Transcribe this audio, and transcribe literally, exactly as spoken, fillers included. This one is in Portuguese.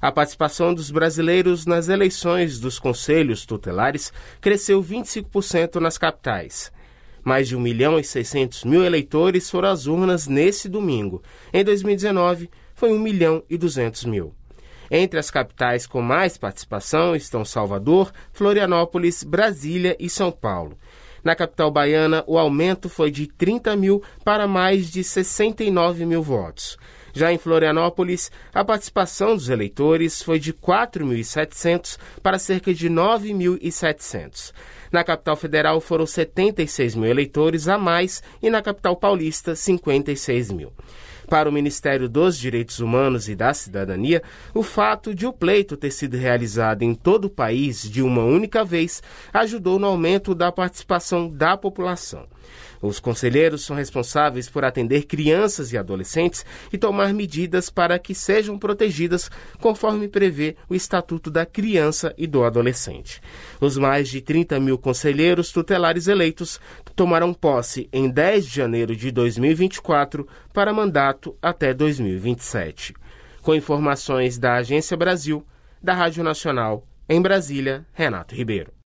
A participação dos brasileiros nas eleições dos conselhos tutelares cresceu vinte e cinco por cento nas capitais. Mais de um milhão e seiscentos mil eleitores foram às urnas nesse domingo. Em dois mil e dezenove, foi um milhão e duzentos mil. Entre as capitais com mais participação estão Salvador, Florianópolis, Brasília e São Paulo. Na capital baiana, o aumento foi de trinta mil para mais de sessenta e nove mil votos. Já em Florianópolis, a participação dos eleitores foi de quatro mil e setecentos para cerca de nove mil e setecentos. Na capital federal foram setenta e seis mil eleitores a mais e na capital paulista, cinquenta e seis mil. Para o Ministério dos Direitos Humanos e da Cidadania, o fato de o pleito ter sido realizado em todo o país de uma única vez ajudou no aumento da participação da população. Os conselheiros são responsáveis por atender crianças e adolescentes e tomar medidas para que sejam protegidas conforme prevê o Estatuto da Criança e do Adolescente. Os mais de trinta mil conselheiros tutelares eleitos tomarão posse em dez de janeiro de dois mil e vinte e quatro para mandato até dois mil e vinte e sete. Com informações da Agência Brasil, da Rádio Nacional, em Brasília, Renato Ribeiro.